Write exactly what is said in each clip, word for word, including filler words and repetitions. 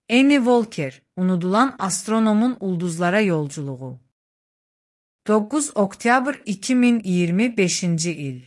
Annie Walker, unudulan astronomun ulduzlara yolculuğu. dokuz oktyabr iki min iyirmi beşinci il.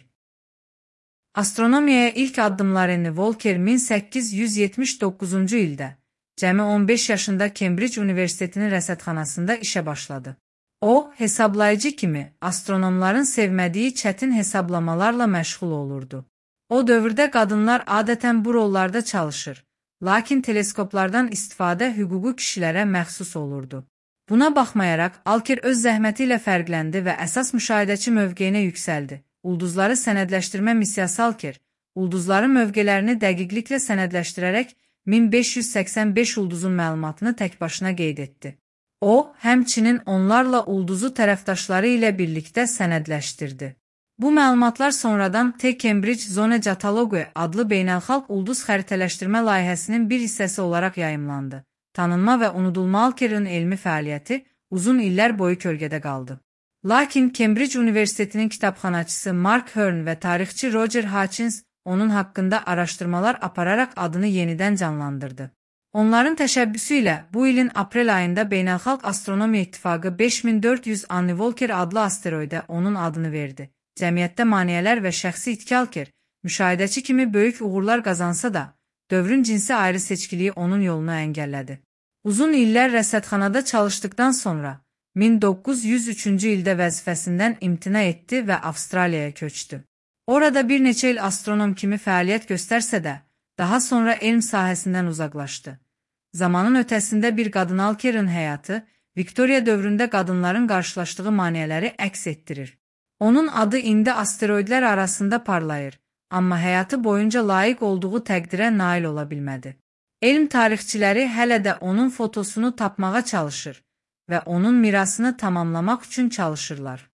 Astronomiyaya ilk addımlarını Walker min səkkiz yüz yetmiş doqquzuncu ildə, cəmi on beş yaşında Cambridge Universitetinin rəsədxanasında işə başladı. O, hesablayıcı kimi astronomların sevmədiyi çətin hesablamalarla məşğul olurdu. O dövrdə qadınlar adətən bu rollarda çalışır, lakin teleskoplardan istifadə hüququ kişilərə məxsus olurdu. Buna baxmayaraq, Alker öz zəhməti ilə fərqləndi və əsas müşahidəçi mövqeyinə yüksəldi. Ulduzları sənədləşdirmə missiyası Alker, ulduzların mövqələrini dəqiqliklə sənədləşdirərək min beş yüz səksən beş ulduzun məlumatını təkbaşına qeyd etdi. O, həmçinin onlarla ulduzu tərəfdaşları ilə birlikdə sənədləşdirdi. Bu məlumatlar sonradan T Cambridge Zone Catalogue adlı beynəlxalq ulduz xəritələşdirmə layihəsinin bir hissəsi olaraq yayımlandı. Tanınma və unudulma Alkerin elmi fəaliyyəti uzun illər boyu kölgədə qaldı. Lakin Cambridge Universitetinin kitabxanaçısı Mark Hearn və tarixçi Roger Hutchins onun haqqında araşdırmalar apararaq adını yenidən canlandırdı. Onların təşəbbüsü ilə bu ilin aprel ayında Beynəlxalq Astronomiya İttifaqı beş min dörd yüz Annie Walker adlı asteroidə onun adını verdi. Cəmiyyətdə maneələr və şəxsi itki Alker, müşahidəçi kimi böyük uğurlar qazansa da, dövrün cinsi ayrı seçkiliyi onun yolunu əngəllədi. Uzun illər rəsədxanada çalışdıqdan sonra, min doqquz yüz üçüncü ildə vəzifəsindən imtina etdi və Avstraliyaya köçdü. Orada bir neçə il astronom kimi fəaliyyət göstərsə də, daha sonra elm sahəsindən uzaqlaşdı. Zamanın ötəsində bir qadın Alkerin həyatı, Viktoriya dövründə qadınların qarşılaşdığı maneələri əks etdirir. Onun adı indi asteroidlər arasında parlayır, amma həyatı boyunca layiq olduğu təqdirə nail ola bilmədi. Elm tarixçiləri hələ də onun fotosunu tapmağa çalışır və onun mirasını tamamlamaq üçün çalışırlar.